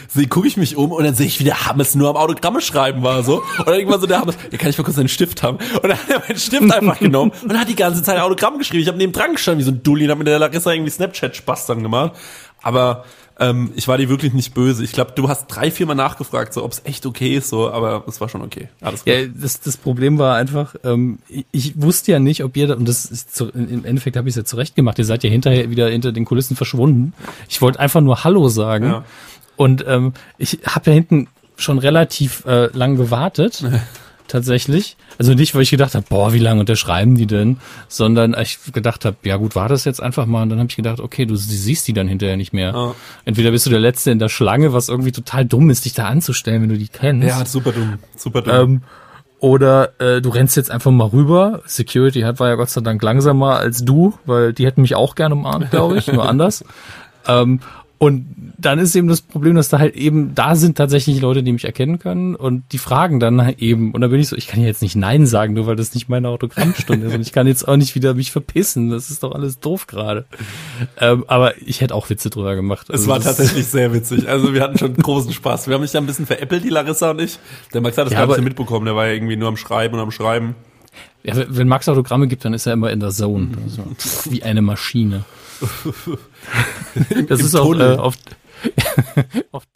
gucke ich mich um und dann sehe ich, wie der Hammes nur am Autogramme schreiben war, so. Und dann irgendwann so der Hammes, ja, kann ich mal kurz einen Stift haben? Und dann hat er meinen Stift einfach genommen und hat die ganze Zeit Autogramm geschrieben. Ich habe neben dran gestanden, wie so ein Dulli, und hab mit der Larissa irgendwie Snapchat-Spaß dann gemacht. Aber ich war dir wirklich nicht böse. Ich glaube, du hast 3-4 Mal nachgefragt, so ob es echt okay ist, so, aber es war schon okay. Alles gut. Ja, das Problem war einfach, ich wusste ja nicht, ob ihr, und das ist im Endeffekt habe ich es ja zurecht gemacht, ihr seid ja hinterher wieder hinter den Kulissen verschwunden. Ich wollte einfach nur Hallo sagen. Ja. Und ich habe ja hinten schon relativ lang gewartet. Tatsächlich. Also nicht, weil ich gedacht habe, boah, wie lange unterschreiben die denn? Sondern ich gedacht habe, ja gut, warte das jetzt einfach mal. Und dann habe ich gedacht, okay, du siehst die dann hinterher nicht mehr. Oh. Entweder bist du der Letzte in der Schlange, was irgendwie total dumm ist, dich da anzustellen, wenn du die kennst. Ja, super dumm. Oder du rennst jetzt einfach mal rüber. Security war ja Gott sei Dank langsamer als du, weil die hätten mich auch gerne umarmt, glaube ich, nur anders. Und dann ist eben das Problem, dass da halt eben, da sind tatsächlich Leute, die mich erkennen können und die fragen dann eben, und da bin ich so, ich kann ja jetzt nicht Nein sagen, nur weil das nicht meine Autogrammstunde ist und ich kann jetzt auch nicht wieder mich verpissen, das ist doch alles doof gerade. Aber ich hätte auch Witze drüber gemacht. Also es war tatsächlich sehr witzig, also wir hatten schon großen Spaß. Wir haben mich da ein bisschen veräppelt, die Larissa und ich. Der Max hat das gar nicht mitbekommen, der war ja irgendwie nur am Schreiben. Ja, wenn Max Autogramme gibt, dann ist er immer in der Zone, also, wie eine Maschine. Das ist auch oft